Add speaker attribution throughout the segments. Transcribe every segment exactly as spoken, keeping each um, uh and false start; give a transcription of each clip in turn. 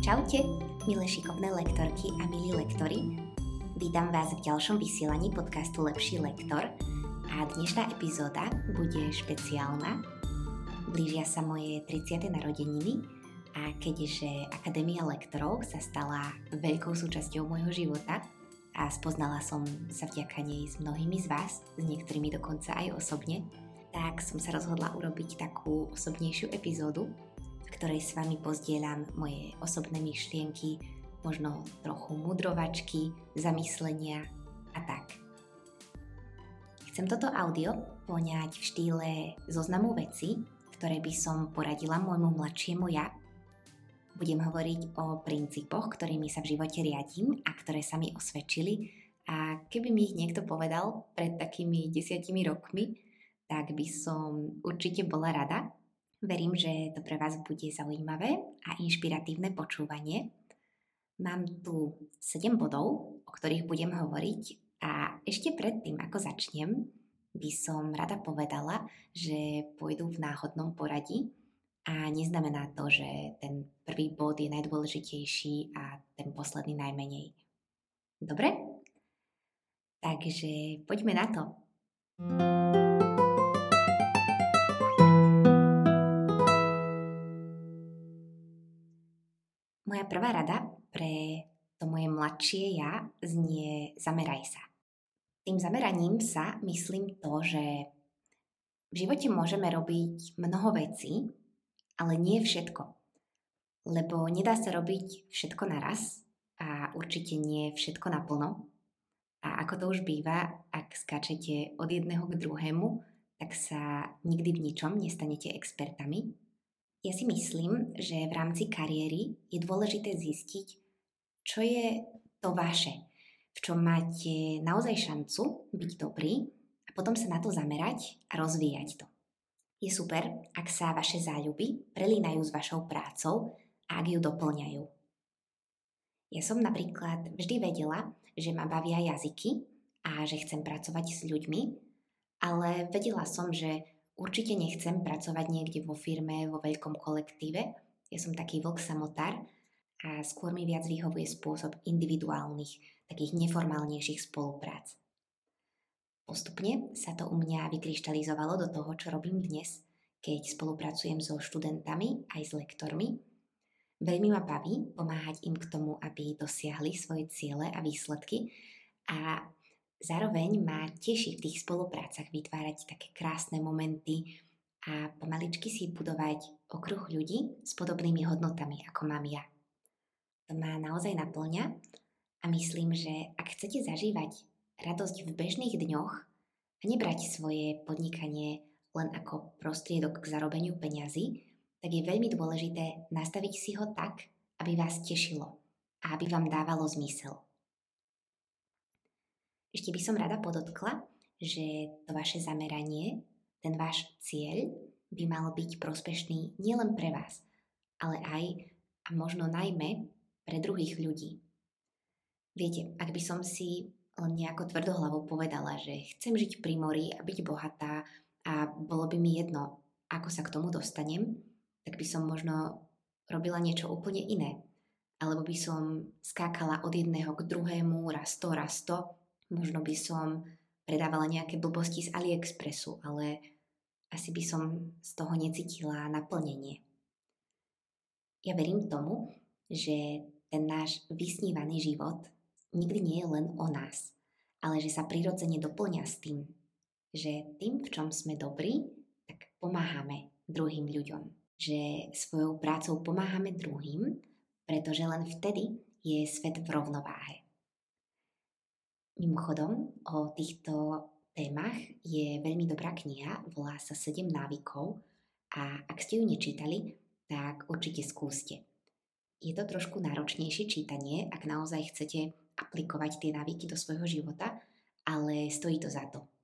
Speaker 1: Čaute, milé šikovné lektorky a milí lektori. Vítam vás v ďalšom vysielaní podcastu Lepší lektor a dnešná epizóda bude špeciálna. Blížia sa moje tridsiate narodeniny a keďže Akadémia lektorov sa stala veľkou súčasťou môjho života a spoznala som sa vďaka nej s mnohými z vás, s niektorými dokonca aj osobne, tak som sa rozhodla urobiť takú osobnejšiu epizódu, v ktorej s vami pozdieľam moje osobné myšlienky, možno trochu mudrovačky, zamyslenia a tak. Chcem toto audio poňať v štýle zoznamu vecí, ktoré by som poradila môjmu mladšiemu ja. Budem hovoriť o princípoch, ktorými sa v živote riadím a ktoré sa mi osvedčili, a keby mi ich niekto povedal pred takými desiatimi rokmi, tak by som určite bola rada. Verím, že to pre vás bude zaujímavé a inšpiratívne počúvanie. Mám tu sedem bodov, o ktorých budem hovoriť, a ešte predtým, ako začnem, by som rada povedala, že pôjdu v náhodnom poradí a neznamená to, že ten prvý bod je najdôležitejší a ten posledný najmenej. Dobre? Takže poďme na to. Moja prvá rada pre to moje mladšie ja znie: zameraj sa. Tým zameraním sa myslím to, že v živote môžeme robiť mnoho vecí, ale nie všetko. Lebo nedá sa robiť všetko naraz a určite nie všetko naplno. A ako to už býva, ak skáčete od jedného k druhému, tak sa nikdy v ničom nestanete expertami. Ja si myslím, že v rámci kariéry je dôležité zistiť, čo je to vaše, v čom máte naozaj šancu byť dobrý, a potom sa na to zamerať a rozvíjať to. Je super, ak sa vaše záľuby prelínajú s vašou prácou a ak ju doplňajú. Ja som napríklad vždy vedela, že ma bavia jazyky a že chcem pracovať s ľuďmi, ale vedela som, že určite nechcem pracovať niekde vo firme, vo veľkom kolektíve. Ja som taký vlk samotár a skôr mi viac vyhovuje spôsob individuálnych, takých neformálnejších spoluprác. Postupne sa to u mňa vykryštalizovalo do toho, čo robím dnes, keď spolupracujem so študentami aj s lektormi. Veľmi ma baví pomáhať im k tomu, aby dosiahli svoje ciele a výsledky, a zároveň ma teší v tých spoluprácach vytvárať také krásne momenty a pomaličky si budovať okruh ľudí s podobnými hodnotami, ako mám ja. To ma naozaj naplňa a myslím, že ak chcete zažívať radosť v bežných dňoch a nebrať svoje podnikanie len ako prostriedok k zarobeniu peňazí, tak je veľmi dôležité nastaviť si ho tak, aby vás tešilo a aby vám dávalo zmysel. Ešte by som rada podotkla, že to vaše zameranie, ten váš cieľ by mal byť prospešný nielen pre vás, ale aj a možno najmä pre druhých ľudí. Viete, ak by som si len nejako tvrdohlavo povedala, že chcem žiť pri mori a byť bohatá a bolo by mi jedno, ako sa k tomu dostanem, tak by som možno robila niečo úplne iné. Alebo by som skákala od jedného k druhému, raz to, raz to. Možno by som predávala nejaké blbosti z AliExpressu, ale asi by som z toho necítila naplnenie. Ja verím tomu, že ten náš vysnívaný život nikdy nie je len o nás, ale že sa prirodzene doplňa s tým, že tým, v čom sme dobrí, tak pomáhame druhým ľuďom. Že svojou prácou pomáhame druhým, pretože len vtedy je svet v rovnováhe. Mimochodom, o týchto témach je veľmi dobrá kniha, volá sa sedem návykov, a ak ste ju nečítali, tak určite skúste. Je to trošku náročnejšie čítanie, ak naozaj chcete aplikovať tie návyky do svojho života, ale stojí to za to.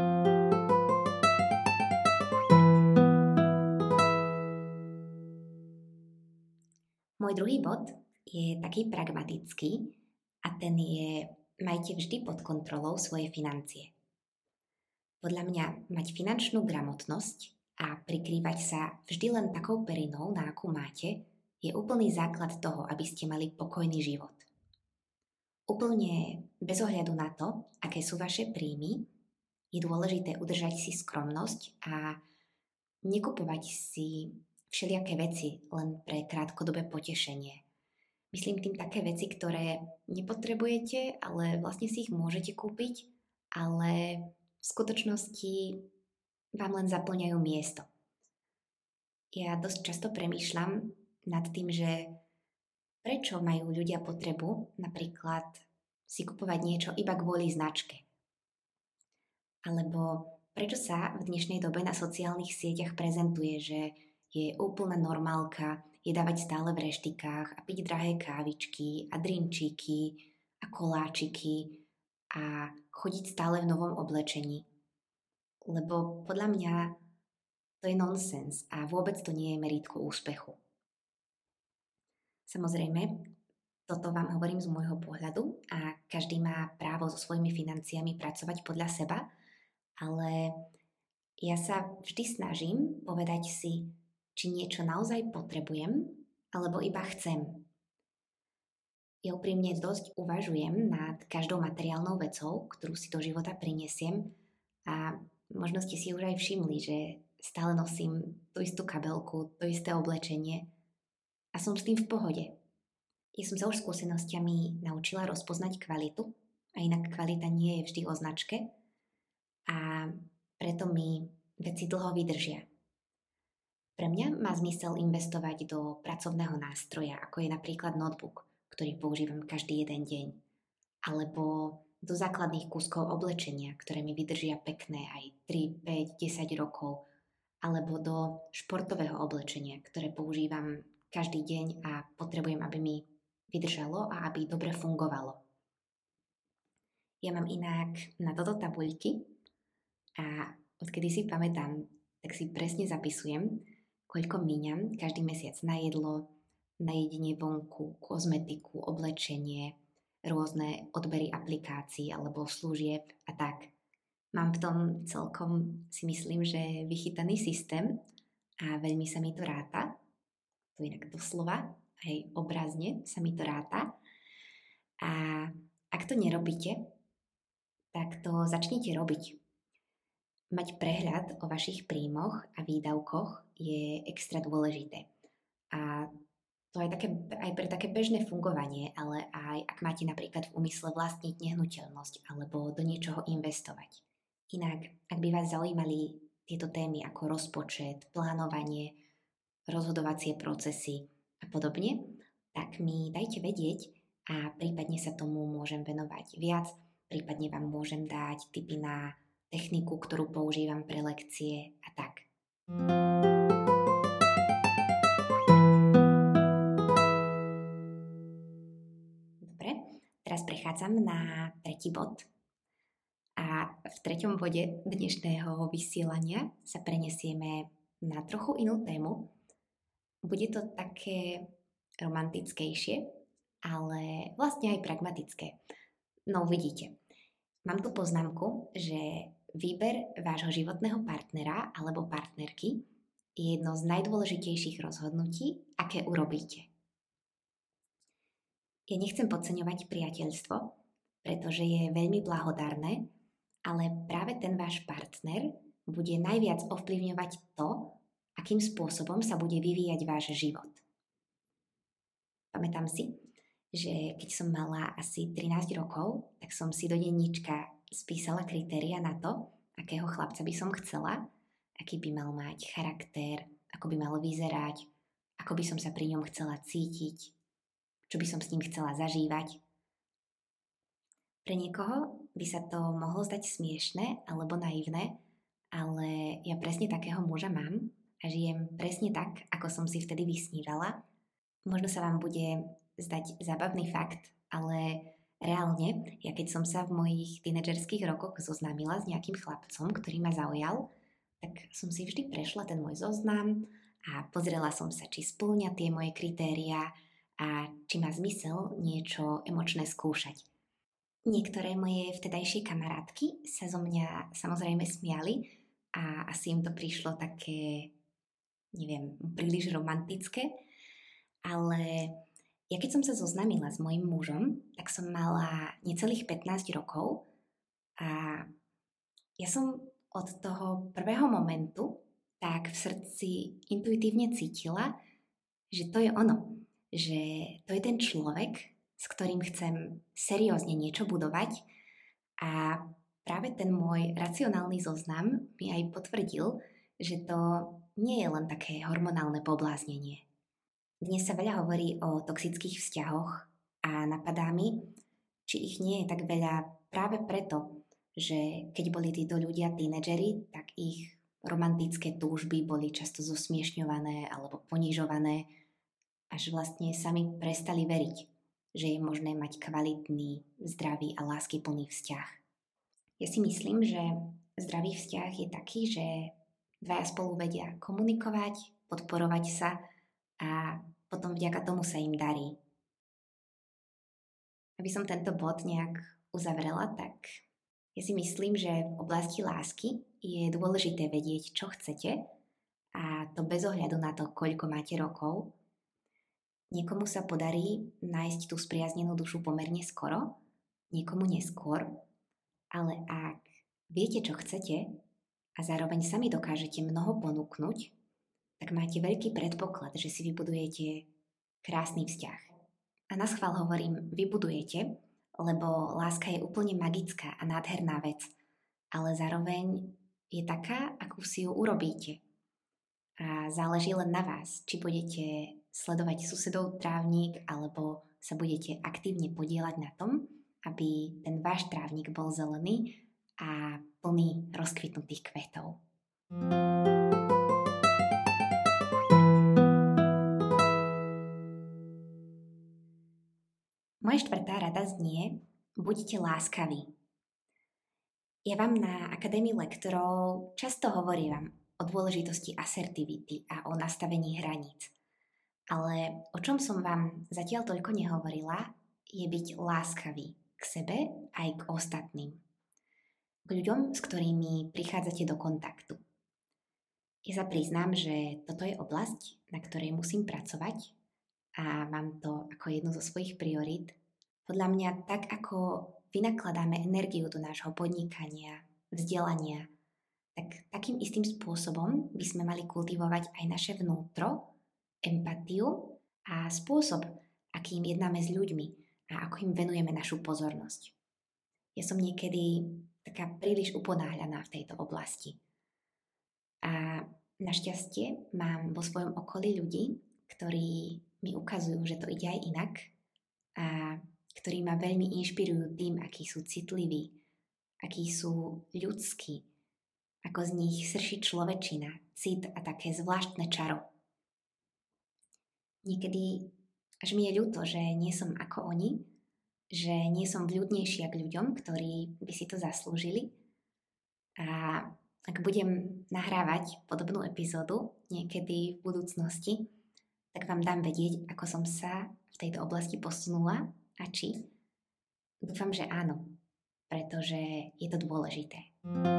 Speaker 1: Môj druhý bod je taký pragmatický a ten je: majte vždy pod kontrolou svoje financie. Podľa mňa mať finančnú gramotnosť a prikrývať sa vždy len takou perinou, na akú máte, je úplný základ toho, aby ste mali pokojný život. Úplne bez ohľadu na to, aké sú vaše príjmy, je dôležité udržať si skromnosť a nekupovať si všelijaké veci len pre krátkodobé potešenie. Myslím tým také veci, ktoré nepotrebujete, ale vlastne si ich môžete kúpiť, ale v skutočnosti vám len zaplňajú miesto. Ja dosť často premýšľam nad tým, že prečo majú ľudia potrebu napríklad si kupovať niečo iba kvôli značke. Alebo prečo sa v dnešnej dobe na sociálnych sieťach prezentuje, že je úplná normálka jedávať stále v reštikách a piť drahé kávičky a drinčíky a koláčiky a chodiť stále v novom oblečení. Lebo podľa mňa to je nonsens a vôbec to nie je merítko úspechu. Samozrejme, toto vám hovorím z môjho pohľadu a každý má právo so svojimi financiami pracovať podľa seba, ale ja sa vždy snažím povedať si, či niečo naozaj potrebujem, alebo iba chcem. Ja úprimne dosť uvažujem nad každou materiálnou vecou, ktorú si do života prinesiem a možno ste si už aj všimli, že stále nosím tú istú kabelku, to isté oblečenie a som s tým v pohode. Ja som sa už skúsenostiami naučila rozpoznať kvalitu a inak kvalita nie je vždy o značke a preto mi veci dlho vydržia. Pre mňa má zmysel investovať do pracovného nástroja, ako je napríklad notebook, ktorý používam každý jeden deň, alebo do základných kúskov oblečenia, ktoré mi vydržia pekné aj tri, päť, desať rokov, alebo do športového oblečenia, ktoré používam každý deň a potrebujem, aby mi vydržalo a aby dobre fungovalo. Ja mám inak na toto tabuľky a odkedy si pamätám, tak si presne zapisujem, koľko míňam každý mesiac na jedlo, na jedenie vonku, kozmetiku, oblečenie, rôzne odbery aplikácií alebo služieb a tak. Mám v tom celkom, si myslím, že vychytaný systém a veľmi sa mi to ráta. To inak doslova, aj obrazne sa mi to ráta. A ak to nerobíte, tak to začnite robiť. Mať prehľad o vašich príjmoch a výdavkoch je extra dôležité. A to aj, také, aj pre také bežné fungovanie, ale aj ak máte napríklad v úmysle vlastniť nehnuteľnosť alebo do niečoho investovať. Inak, ak by vás zaujímali tieto témy ako rozpočet, plánovanie, rozhodovacie procesy a podobne, tak mi dajte vedieť a prípadne sa tomu môžem venovať viac, prípadne vám môžem dať tipy na techniku, ktorú používam pre lekcie a tak. Dobre, teraz prechádzam na tretí bod. A v treťom bode dnešného vysielania sa prenesieme na trochu inú tému. Bude to také romantickejšie, ale vlastne aj pragmatické. No uvidíte. Mám tu poznámku, že výber vášho životného partnera alebo partnerky je jedno z najdôležitejších rozhodnutí, aké urobíte. Ja nechcem podceňovať priateľstvo, pretože je veľmi blahodárne, ale práve ten váš partner bude najviac ovplyvňovať to, akým spôsobom sa bude vyvíjať váš život. Pamätám si, že keď som mala asi trinásť rokov, tak som si do denníčka spísala kritéria na to, akého chlapca by som chcela, aký by mal mať charakter, ako by mal vyzerať, ako by som sa pri ňom chcela cítiť, čo by som s ním chcela zažívať. Pre niekoho by sa to mohlo zdať smiešné alebo naivné, ale ja presne takého muža mám a žijem presne tak, ako som si vtedy vysnívala. Možno sa vám bude zdať zábavný fakt, ale reálne, ja keď som sa v mojich tínedžerských rokoch zoznámila s nejakým chlapcom, ktorý ma zaujal, tak som si vždy prešla ten môj zoznam a pozrela som sa, či spĺňa tie moje kritériá a či má zmysel niečo emočné skúšať. Niektoré moje vtedajšie kamarátky sa zo mňa samozrejme smiali a asi im to prišlo také, neviem, príliš romantické, ale ja keď som sa zoznámila s mojím mužom, tak som mala necelých pätnásť rokov a ja som od toho prvého momentu tak v srdci intuitívne cítila, že to je ono, že to je ten človek, s ktorým chcem seriózne niečo budovať a práve ten môj racionálny zoznam mi aj potvrdil, že to nie je len také hormonálne pobláznenie. Dnes sa veľa hovorí o toxických vzťahoch a napadá mi, či ich nie je tak veľa práve preto, že keď boli títo ľudia tínedžeri, tak ich romantické túžby boli často zosmiešňované alebo ponižované, až vlastne sami prestali veriť, že je možné mať kvalitný, zdravý a láskyplný vzťah. Ja si myslím, že zdravý vzťah je taký, že dvaja spolu vedia komunikovať, podporovať sa a potom vďaka tomu sa im darí. Aby som tento bod nejak uzavrela, tak ja si myslím, že v oblasti lásky je dôležité vedieť, čo chcete a to bez ohľadu na to, koľko máte rokov. Niekomu sa podarí nájsť tú spriaznenú dušu pomerne skoro, niekomu neskôr, ale ak viete, čo chcete a zároveň sami dokážete mnoho ponúknuť, tak máte veľký predpoklad, že si vybudujete krásny vzťah. A naschvál hovorím vybudujete, lebo láska je úplne magická a nádherná vec, ale zároveň je taká, akú si ju urobíte. A záleží len na vás, či budete sledovať susedov trávnik alebo sa budete aktívne podieľať na tom, aby ten váš trávnik bol zelený a plný rozkvitnutých kvetov. Moja štvrtá rada znie, buďte láskaví. Ja vám na Akadémii lektorov často hovorím o dôležitosti asertivity a o nastavení hraníc. Ale o čom som vám zatiaľ toľko nehovorila, je byť láskavý k sebe aj k ostatným. K ľuďom, s ktorými prichádzate do kontaktu. Ja sa priznám, že toto je oblasť, na ktorej musím pracovať a mám to ako jednu zo svojich priorít. Podľa mňa tak, ako vynakladáme energiu do nášho podnikania, vzdelania, tak takým istým spôsobom by sme mali kultivovať aj naše vnútro, empatiu a spôsob, akým jednáme s ľuďmi a ako im venujeme našu pozornosť. Ja som niekedy taká príliš uponáhľaná v tejto oblasti. A našťastie mám vo svojom okolí ľudí, ktorí mi ukazujú, že to ide aj inak a ktorí ma veľmi inšpirujú tým, akí sú citliví, akí sú ľudskí, ako z nich srší človečina, cit a také zvláštne čaro. Niekedy až mi je ľúto, že nie som ako oni, že nie som vľúdnejšia k ľuďom, ktorí by si to zaslúžili. A ak budem nahrávať podobnú epizódu niekedy v budúcnosti, tak vám dám vedieť, ako som sa v tejto oblasti posunula a či. Dúfam, že áno, pretože je to dôležité.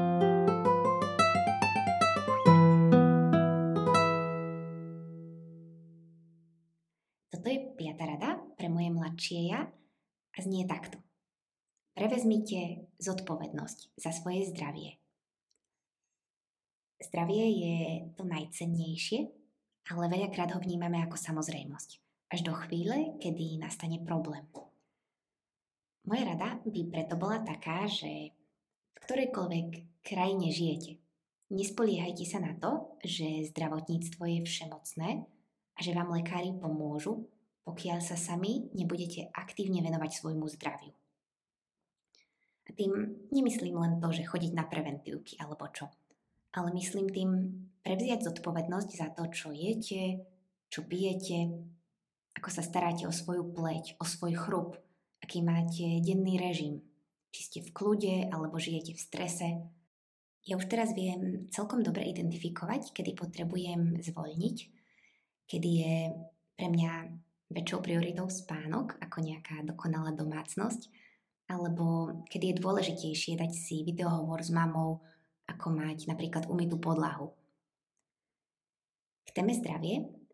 Speaker 1: Toto je piata rada pre moje mladšie ja a znie takto. Prevezmite zodpovednosť za svoje zdravie. Zdravie je to najcennejšie, ale veľakrát ho vnímame ako samozrejmosť. Až do chvíle, kedy nastane problém. Moja rada by preto bola taká, že v ktorejkoľvek krajine žijete, nespoliehajte sa na to, že zdravotníctvo je všemocné a že vám lekári pomôžu, pokiaľ sa sami nebudete aktívne venovať svojmu zdraviu. A tým nemyslím len to, že chodiť na preventívky alebo čo, ale myslím tým prevziať zodpovednosť za to, čo jete, čo pijete, ako sa staráte o svoju pleť, o svoj chrup, aký máte denný režim, či ste v kľude alebo žijete v strese. Ja už teraz viem celkom dobre identifikovať, kedy potrebujem zvoľniť, kedy je pre mňa väčšou prioritou spánok ako nejaká dokonalá domácnosť, alebo kedy je dôležitejšie dať si videohovor s mamou, ako mať napríklad umytú podlahu. K téme zdravie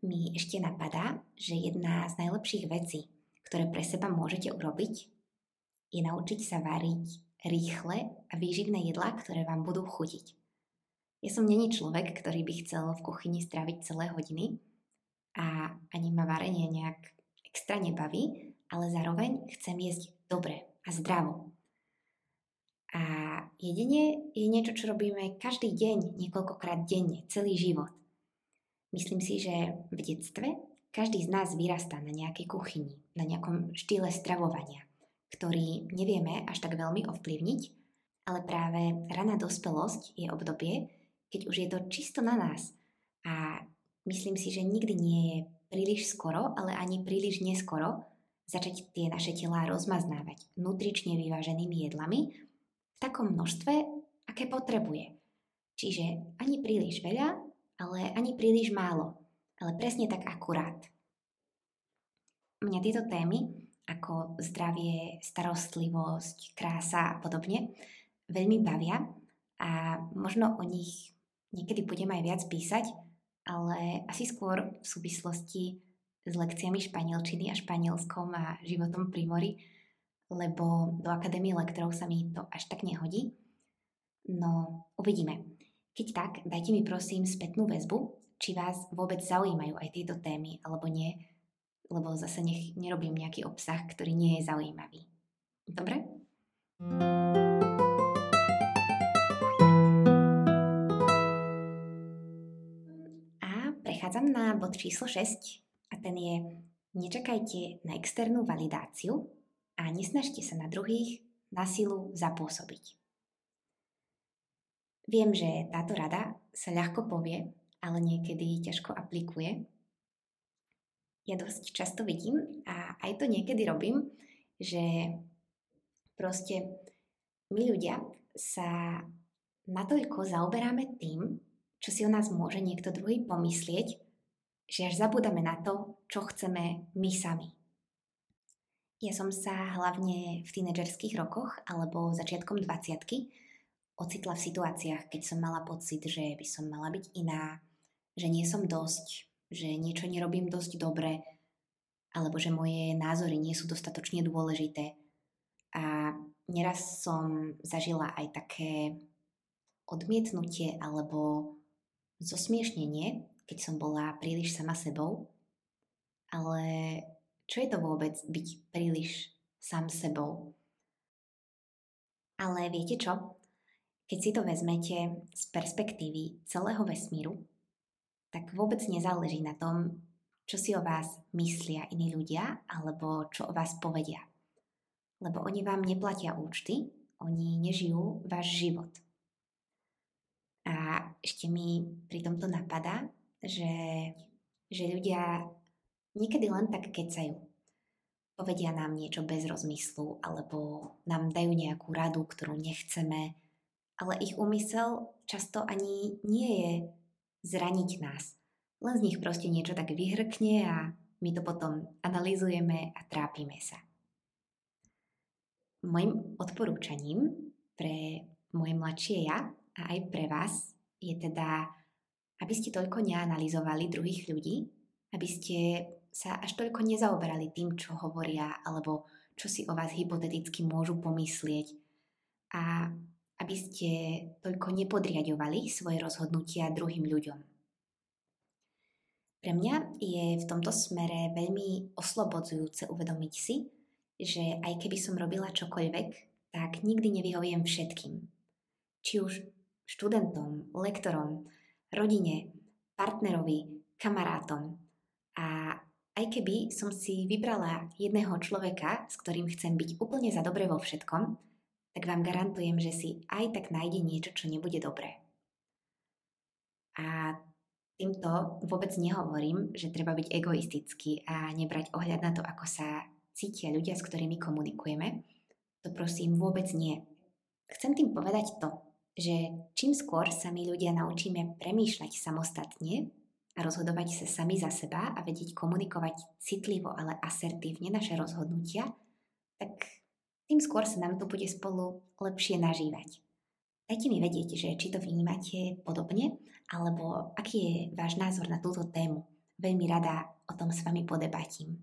Speaker 1: mi ešte napadá, že jedna z najlepších vecí, ktoré pre seba môžete urobiť, je naučiť sa variť rýchle a výživné jedlá, ktoré vám budú chutiť. Ja som není človek, ktorý by chcel v kuchyni stráviť celé hodiny a ani ma varenie nejak extra nebaví, ale zároveň chcem jesť dobre a zdravo. A jedenie je niečo, čo robíme každý deň, niekoľkokrát denne, celý život. Myslím si, že v detstve každý z nás vyrastá na nejakej kuchyni, na nejakom štýle stravovania, ktorý nevieme až tak veľmi ovplyvniť, ale práve raná dospelosť je obdobie, keď už je to čisto na nás. A myslím si, že nikdy nie je príliš skoro, ale ani príliš neskoro začať tie naše telá rozmaznávať nutrične vyváženými jedlami v takom množstve, aké potrebuje. Čiže ani príliš veľa, ale ani príliš málo, ale presne tak akurát. Mňa tieto témy, ako zdravie, starostlivosť, krása a podobne, veľmi bavia a možno o nich niekedy budem aj viac písať, ale asi skôr v súvislosti s lekciami španielčiny a španielskom a životom pri mori, lebo do Akadémie lektorov sa mi to až tak nehodí. No, uvidíme. Keď tak, dajte mi prosím spätnú väzbu, či vás vôbec zaujímajú aj tieto témy, alebo nie, lebo zase nech nerobím nejaký obsah, ktorý nie je zaujímavý. Dobre? A prechádzam na bod číslo šesť a ten je: nečakajte na externú validáciu a nesnažte sa na druhých na silu zapôsobiť. Viem, že táto rada sa ľahko povie, ale niekedy ťažko aplikuje. Ja dosť často vidím a aj to niekedy robím, že proste my ľudia sa natoľko zaoberáme tým, čo si o nás môže niekto druhý pomyslieť, že až zabúdame na to, čo chceme my sami. Ja som sa hlavne v tínedžerských rokoch alebo začiatkom dvadsiatky ocitla v situáciách, keď som mala pocit, že by som mala byť iná, že nie som dosť, že niečo nerobím dosť dobre, alebo že moje názory nie sú dostatočne dôležité. A neraz som zažila aj také odmietnutie alebo zosmiešnenie, keď som bola príliš sama sebou. Ale čo je to vôbec byť príliš sám sebou? Ale viete čo? Keď si to vezmete z perspektívy celého vesmíru, tak vôbec nezáleží na tom, čo si o vás myslia iní ľudia alebo čo o vás povedia. Lebo oni vám neplatia účty, oni nežijú váš život. A ešte mi pri tomto napadá, že, že ľudia niekedy len tak kecajú. Povedia nám niečo bez rozmyslu alebo nám dajú nejakú radu, ktorú nechceme, ale ich úmysel často ani nie je zraniť nás. Len z nich proste niečo tak vyhrkne a my to potom analyzujeme a trápime sa. Mojím odporúčaním pre moje mladšie ja a aj pre vás je teda, aby ste toľko neanalyzovali druhých ľudí, aby ste sa až toľko nezaoberali tým, čo hovoria alebo čo si o vás hypoteticky môžu pomyslieť a aby ste toľko nepodriaďovali svoje rozhodnutia druhým ľuďom. Pre mňa je v tomto smere veľmi oslobodzujúce uvedomiť si, že aj keby som robila čokoľvek, tak nikdy nevyhoviem všetkým. Či už študentom, lektorom, rodine, partnerovi, kamarátom. A aj keby som si vybrala jedného človeka, s ktorým chcem byť úplne za dobre vo všetkom, tak vám garantujem, že si aj tak nájde niečo, čo nebude dobré. A týmto vôbec nehovorím, že treba byť egoistický a nebrať ohľad na to, ako sa cítia ľudia, s ktorými komunikujeme. To prosím vôbec nie. Chcem tým povedať to, že čím skôr sa my ľudia naučíme premýšľať samostatne a rozhodovať sa sami za seba a vedieť komunikovať citlivo, ale asertívne naše rozhodnutia, tak tým skôr sa nám to bude spolu lepšie nažívať. Dajte mi vedieť, že či to vnímate podobne, alebo aký je váš názor na túto tému. veľmi rada o tom s vami podebatím.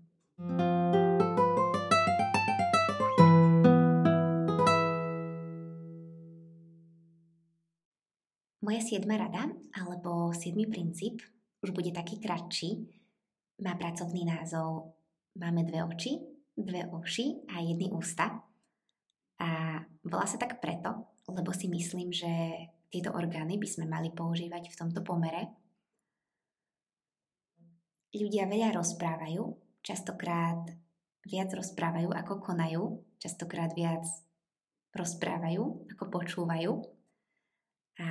Speaker 1: Moja siedma rada, alebo siedmy princíp, už bude taký kratší, má pracovný názov Máme dve oči, dve uši a jedny ústa. A volá sa tak preto, lebo si myslím, že tieto orgány by sme mali používať v tomto pomere. Ľudia veľa rozprávajú, častokrát viac rozprávajú ako konajú, častokrát viac rozprávajú ako počúvajú. A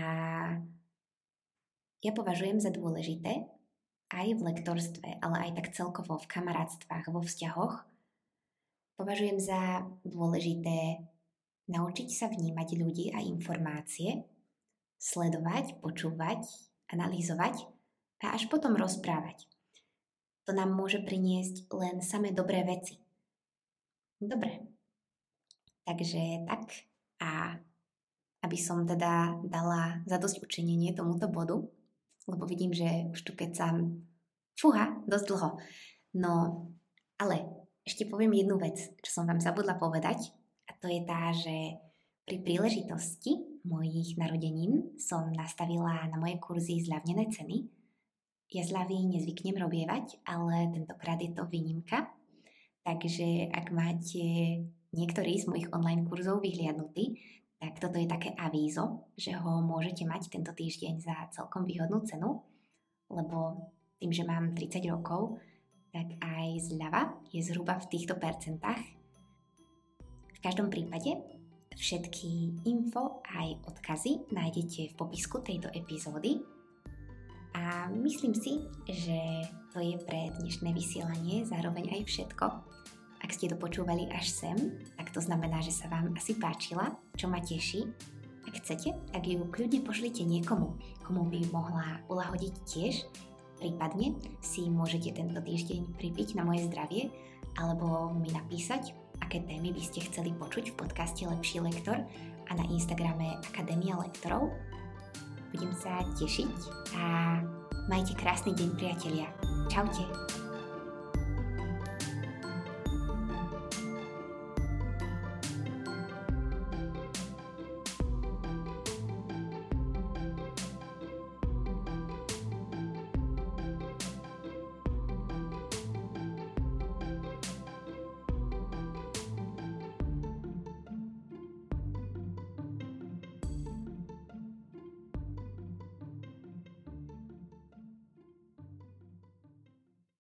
Speaker 1: ja považujem za dôležité aj v lektorstve, ale aj tak celkovo v kamarátstvách, vo vzťahoch, považujem za dôležité naučiť sa vnímať ľudí a informácie, sledovať, počúvať, analyzovať a až potom rozprávať. To nám môže priniesť len samé dobré veci. Dobre. Takže tak a aby som teda dala zadosť učinenie tomuto bodu, lebo vidím, že už tu kecam fúha dosť dlho. No, ale ešte poviem jednu vec, čo som vám zabudla povedať, a to je tá, že pri príležitosti mojich narodenín som nastavila na moje kurzy zľavnené ceny. Ja zľavy nezvyknem robievať, ale tentokrát je to výnimka. Takže ak máte niektorý z mojich online kurzov vyhliadnutý, tak toto je také avízo, že ho môžete mať tento týždeň za celkom výhodnú cenu, lebo tým, že mám tridsať rokov, tak aj zľava je zhruba v týchto percentách. V každom prípade všetky info aj odkazy nájdete v popisku tejto epizódy a myslím si, že to je pre dnešné vysielanie zároveň aj všetko. Ak ste to počúvali až sem, tak to znamená, že sa vám asi páčila, čo ma teší. Ak chcete, tak ju kľudne pošlite niekomu, komu by mohla ulahodiť tiež. Prípadne si môžete tento týždeň pripiť na moje zdravie alebo mi napísať, aké témy by ste chceli počuť v podcaste Lepší lektor a na Instagrame Akadémia lektorov. Budem sa tešiť a majte krásny deň, priatelia. Čaute.